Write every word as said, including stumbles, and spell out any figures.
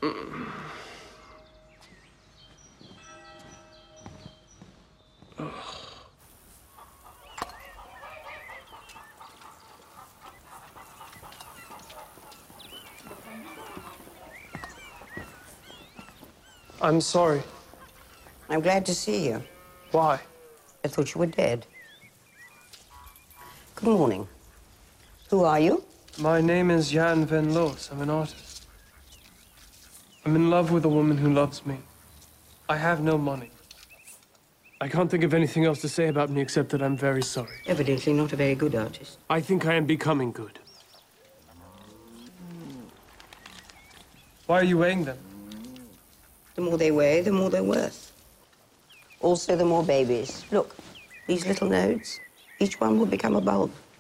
I'm sorry. I'm glad to see you. Why? I thought you were dead. Good morning. Who are you? My name is Jan van Loos. I'm an artist. I'm in love with a woman who loves me. I have no money. I can't think of anything else to say about me except that I'm very sorry. Evidently not a very good artist. I think I am becoming good. Why are you weighing them? The more they weigh, the more they're worth. Also, the more babies. Look, these little nodes, each one will become a bulb.